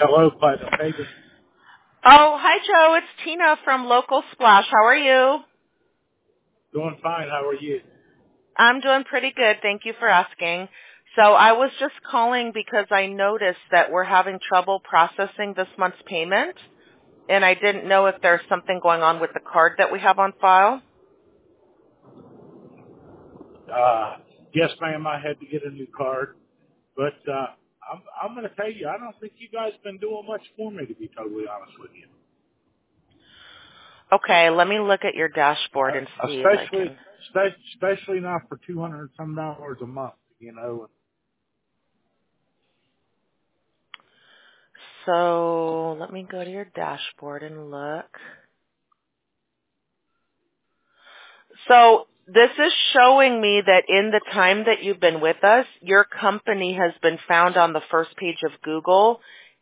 Hello, Platinum Pagan. Oh, hi Joe. It's Tina from Local Splash. How are you? Doing fine. How are you? I'm doing pretty good. Thank you for asking. So I was just calling because I noticed that we're having trouble processing this month's payment, and I didn't know if there's something going on with the card that we have on file. Yes, ma'am. I had to get a new card, but I'm going to tell you, I don't think you guys been doing much for me, to be totally honest with you. Okay, let me look at your dashboard and see if I Especially, can. especially not for $200 and some a month. You know. So let me go to your dashboard and look. So this is showing me that in the time that you've been with us, your company has been found on the first page of Google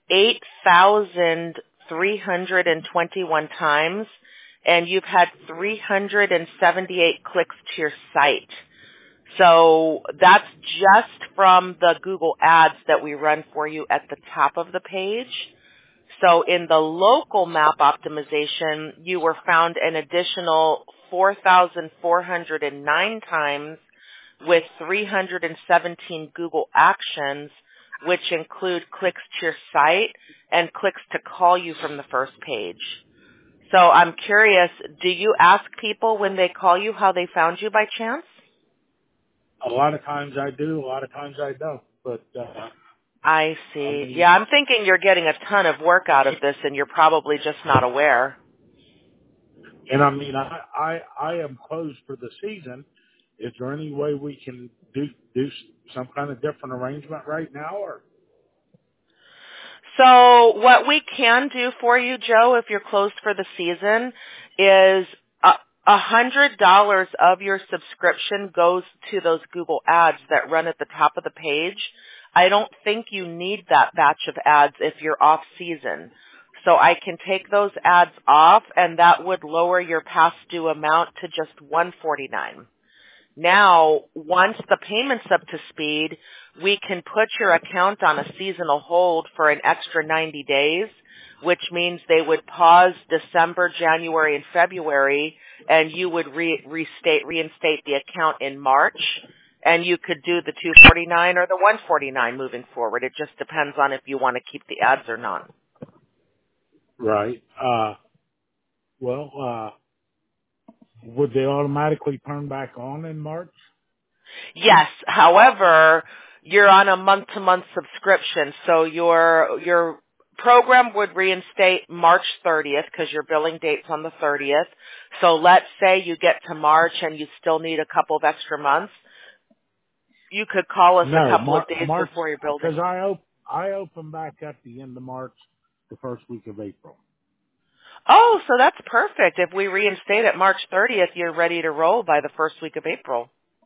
8,321 times, and you've had 378 clicks to your site. So that's just from the Google ads that we run for you at the top of the page. So in the local map optimization, you were found an additional 4,409 times with 317 Google actions, which include clicks to your site and clicks to call you from the first page. So I'm curious, do you ask people when they call you how they found you by chance? A lot of times I do, a lot of times I don't. But I I see. mean, Yeah, I'm thinking you're getting a ton of work out of this and you're probably just not aware. and I mean, I am closed for the season. Is there any way we can do some kind of different arrangement right now, or? So what we can do for you, Joe, if you're closed for the season, is $100 of your subscription goes to those Google ads that run at the top of the page. I don't think you need that batch of ads if you're off season. So I can take those ads off, and that would lower your past due amount to just $149. Now, once the payment's up to speed, we can put your account on a seasonal hold for an extra 90 days, which means they would pause December, January, and February, and you would reinstate the account in March, and you could do the 249 or the 149 moving forward. It just depends on if you want to keep the ads or not. Right. Well, would they automatically turn back on in March? Yes. However, you're on a month-to-month subscription, so your program would reinstate March 30th because your billing date's on the 30th. So let's say you get to March and you still need a couple of extra months. You could call us a No, couple of days March, before your because building. I open back at the end of March, the first week of April. Oh, so that's perfect. If we reinstate it March 30th, you're ready to roll by the first week of April.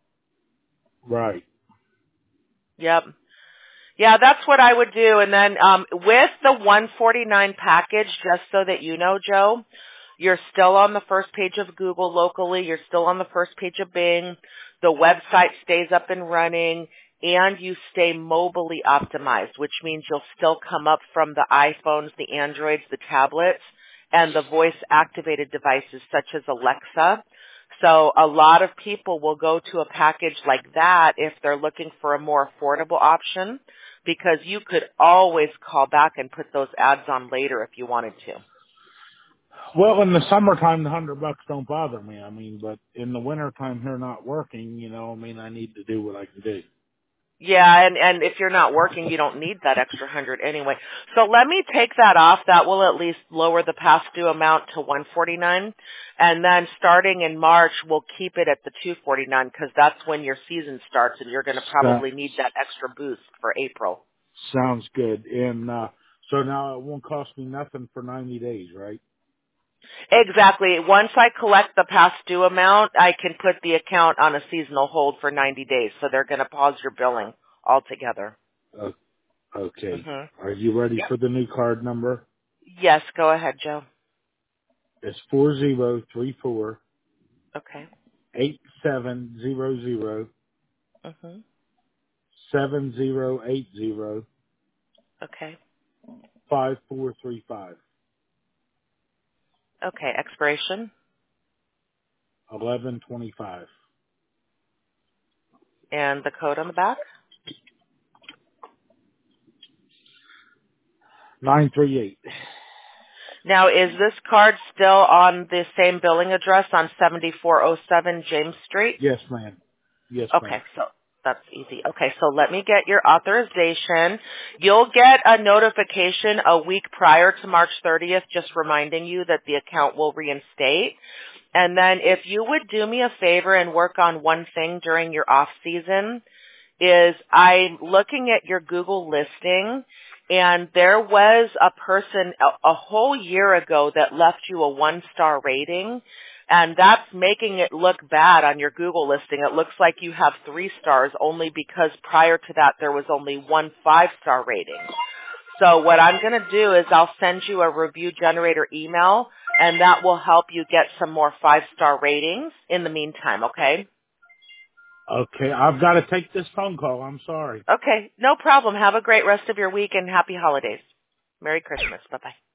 Right. Yep. Yeah, that's what I would do. And then with the 149 package, just so that you know, Joe, you're still on the first page of Google locally. You're still on the first page of Bing. The website stays up and running, and you stay mobilely optimized, which means you'll still come up from the iPhones, the Androids, the tablets, and the voice-activated devices such as Alexa. So a lot of people will go to a package like that if they're looking for a more affordable option, because you could always call back and put those ads on later if you wanted to. Well, in the summertime, the $100 don't bother me. I mean, but in the wintertime here not working, I mean, I need to do what I can do. Yeah, and if you're not working, you don't need that extra 100 anyway. So let me take that off. That will at least lower the past due amount to 149. And then starting in March, we'll keep it at the 249 because that's when your season starts and you're going to That probably need that extra boost for April. sounds good. And so now it won't cost me nothing for 90 days, right? Exactly. Once I collect the past due amount, I can put the account on a seasonal hold for 90 days. So they're going to pause your billing altogether. Uh, okay. Mhm. Are you ready Yep. for the new card number? Yes, go ahead, Joe. It's 4034 Okay. 8700 Mhm. 7080 Okay. 5435. Okay, expiration 1125. and the code on the back. 938. Now, is this card still on the same billing address on 7407 James Street? Yes, ma'am. Yes, ma'am. Okay, so that's easy. Okay, so let me get your authorization. You'll get a notification a week prior to March 30th just reminding you that the account will reinstate. And then if you would do me a favor and work on one thing during your off season, is I'm looking at your Google listing, and there was a person a whole year ago that left you a 1-star rating, and that's making it look bad on your Google listing. It looks like you have 3 stars only because prior to that there was only 1 5-star rating. So what I'm going to do is I'll send you a review generator email, and that will help you get some more 5-star ratings in the meantime, okay? Okay, I've got to take this phone call. I'm sorry. Okay, no problem. Have a great rest of your week and happy holidays. Merry Christmas. Bye-bye.